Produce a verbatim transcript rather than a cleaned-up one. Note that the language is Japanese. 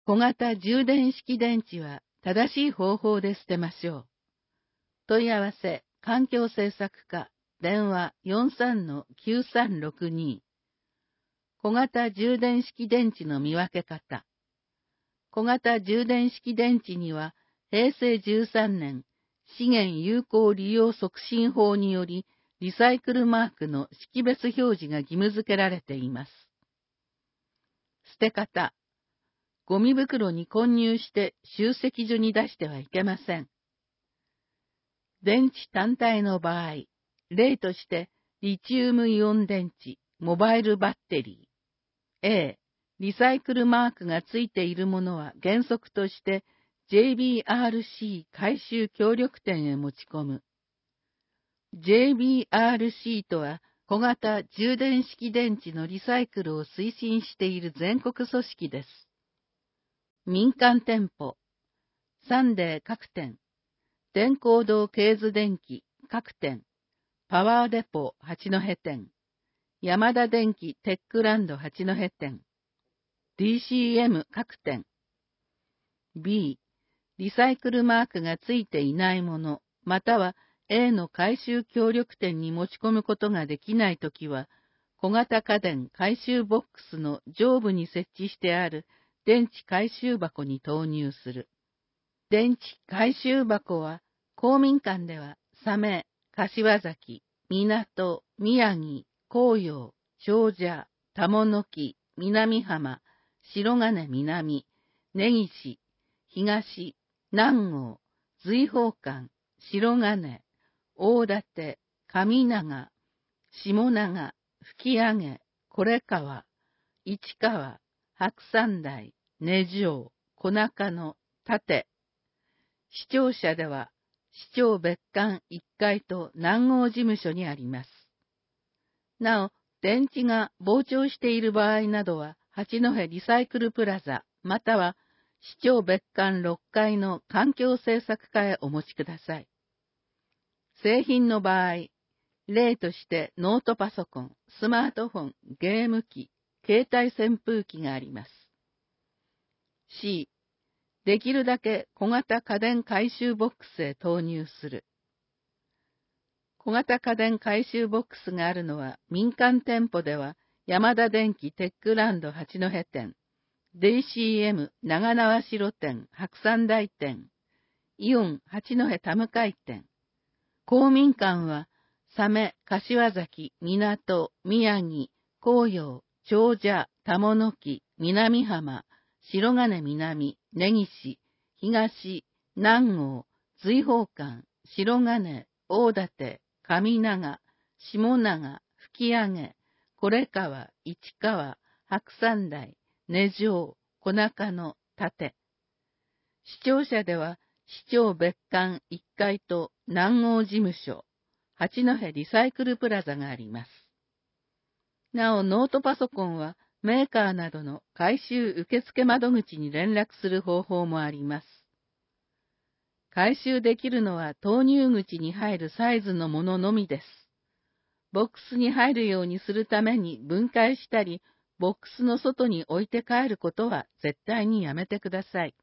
小型充電式電池は正しい方法で捨てましょう。問い合わせ、環境政策課、電話 よんさんのきゅうさんろくに。小型充電式電池の見分け方。小型充電式電池には、へいせいじゅうさんねん、資源有効利用促進法により、リサイクルマークの識別表示が義務付けられています。捨て方。ゴミ袋に混入して集積所に出してはいけません。電池単体の場合、例としてリチウムイオン電池、モバイルバッテリー。A、リサイクルマークがついているものは原則として ジェイビーアールシー 回収協力店へ持ち込む。ジェイビーアールシー とは小型充電式電池のリサイクルを推進している全国組織です。民間店舗、サンデー各店、電光堂ケーズ電機各店、パワーデポ八戸店、山田電機テックランド八戸店、ディーシーエム 各店。B、リサイクルマークがついていないもの、または A の回収協力店に持ち込むことができないときは、小型家電回収ボックスの上部に設置してある電池回収箱に投入する。電池回収箱は、公民館では、佐明、柏崎、港、宮城、紅葉、長者、玉野木、南浜、白金南、根岸、東、南郷、随宝館、白金、大館、上長、下長、吹上、これ川、市川、白山台、根城、小中野、立。市庁舎では、市長別館いっかいと南郷事務所にあります。なお、電池が膨張している場合などは、八戸リサイクルプラザ、または市長別館ろっかいの環境政策課へお持ちください。製品の場合、例としてノートパソコン、スマートフォン、ゲーム機、携帯扇風機があります。C、できるだけ小型家電回収ボックスへ投入する。小型家電回収ボックスがあるのは民間店舗では山田電機テックランド八戸店、ディーシーエム 長縄城店白山台店、イオン八戸田向店。公民館は佐明、柏崎、港、宮城、紅葉、長者、玉野木、南浜、白金南、根岸、東、南郷、随宝館、白金、大館、上長、下長、吹上、これ川、市川、白山台、根城、小中野、立。市庁舎では、市長別館いっかいと南郷事務所、八戸リサイクルプラザがあります。なお、ノートパソコンはメーカーなどの回収受付窓口に連絡する方法もあります。回収できるのは投入口に入るサイズのもののみです。ボックスに入るようにするために分解したり、ボックスの外に置いて帰ることは絶対にやめてください。